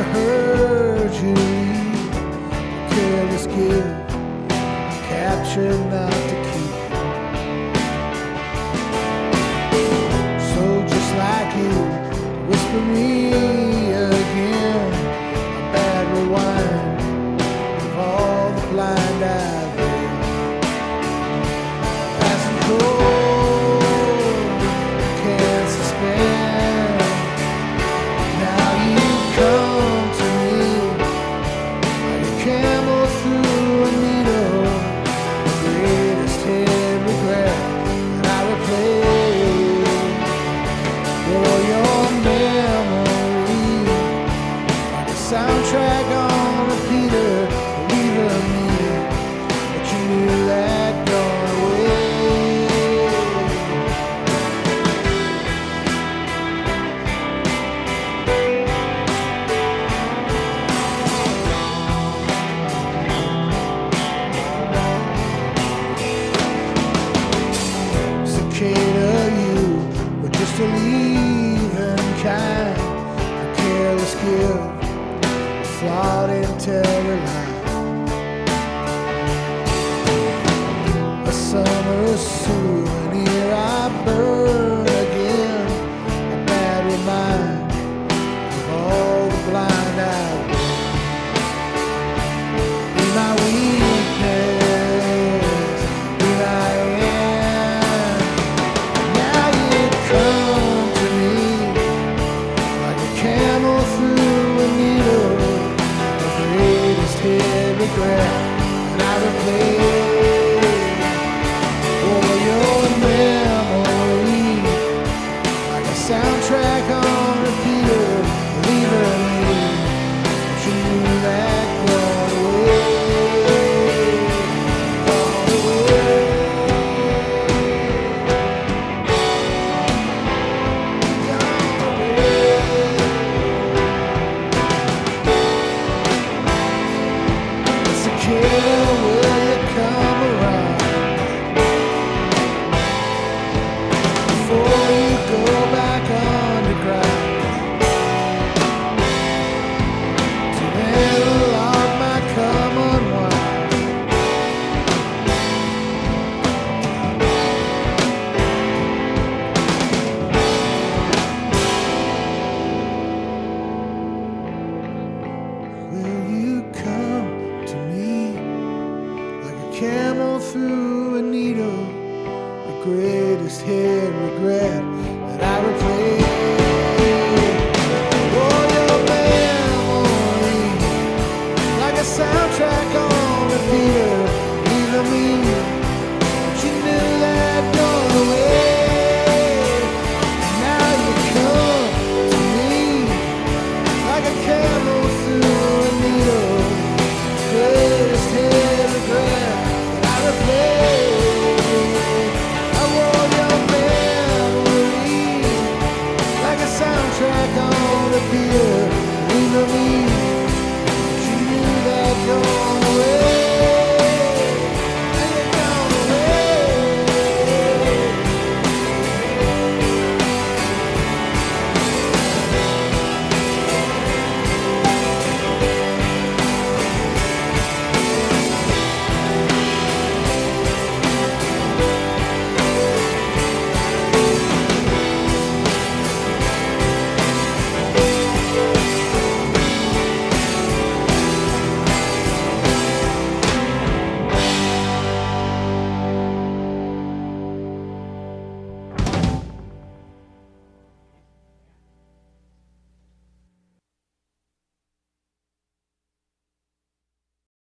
never heard you leave. Careless give, captured not to keep. So just like you, whisper me again, a bad rewind of all the blind I've been. Passing cold, can't suspend. Now you come to me like a camel through a needle. The greatest hit regret that I replay for your memory, like a soundtrack on repeater, leaving me, but you knew that gone away. Cicada, you were just a leaving kind, a careless gift, flawed interior line. A summer souvenir I burn again, a bad reminder of all the blind I've been. Be my weakness, be my end. Now you come to me like a camel through a needle, the greatest hit regret that I replay for your memory, like a soundtrack on repeater, leaving me, but you knew that gone away, gone away. It's a killer, will you come around before you go back underground to analog my come unwind. Will you come to me like a camel through a needle, the greatest hit regret